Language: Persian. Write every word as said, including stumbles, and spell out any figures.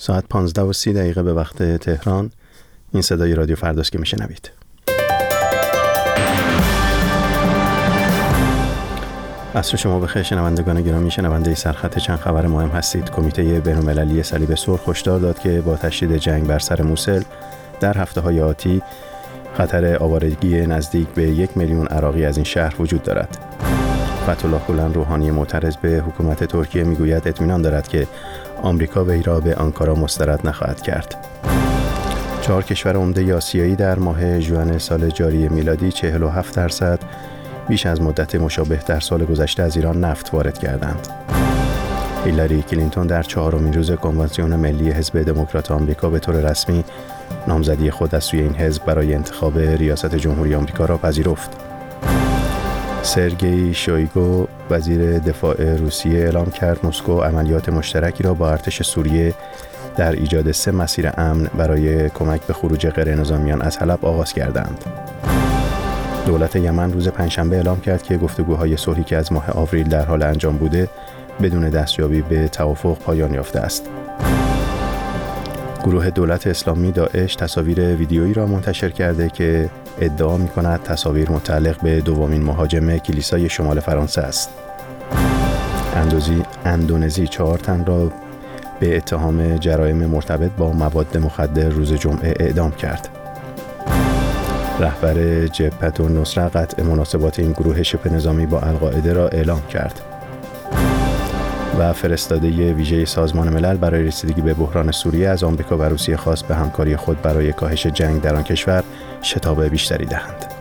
ساعت پانزده و سی دقیقه به وقت تهران. این صدای رادیو فرداست که میشنوید. عصر شما بخیر شنوندگان گرامی. شنونده سرخط چند خبر مهم هستید. کمیته بین‌المللی صلیب سرخ هشدار داد که با تشدید جنگ بر سر موصل در هفته‌های آتی خطر آوارگی نزدیک به یک میلیون عراقی از این شهر وجود دارد. فتح‌الله گولن روحانی معترض به حکومت ترکیه میگوید اطمینان دارد که آمریکا وی را به آنکارا مسترد نخواهد کرد. چهار کشور عمده آسیایی در ماه ژوئن سال جاری میلادی چهل و هفت درصد بیش از مدت مشابه در سال گذشته از ایران نفت وارد کردند. هیلاری کلینتون در چهارمین روز کنوانسیون ملی حزب دموکرات آمریکا به طور رسمی نامزدی خود از سوی این حزب برای انتخاب ریاست جمهوری آمریکا را پذیرفت. سرگئی شویگو وزیر دفاع روسیه اعلام کرد مسکو عملیات مشترکی را با ارتش سوریه در ایجاد سه مسیر امن برای کمک به خروج غیرنظامیان از حلب آغاز کردند. دولت یمن روز پنجشنبه اعلام کرد که گفتگوهای صلحی که از ماه آوریل در حال انجام بوده بدون دستیابی به توافق پایان یافته است. گروه دولت اسلامی داعش تصاویر ویدیویی را منتشر کرده که ادعا می‌کند تصاویر متعلق به دومین مهاجم کلیسای شمال فرانسه است. اندوزی اندونزی چهار تن را به اتهام جرایم مرتبط با مواد مخدر روز جمعه اعدام کرد. رهبر جبهة النصره قطع مناسبات این گروه شبه نظامی با القاعده را اعلام کرد. و فرستاده ویژه سازمان ملل برای رسیدگی به بحران سوریه از آمریکا و روسیه خواست به همکاری خود برای کاهش جنگ در آن کشور شتاب بیشتری دهند.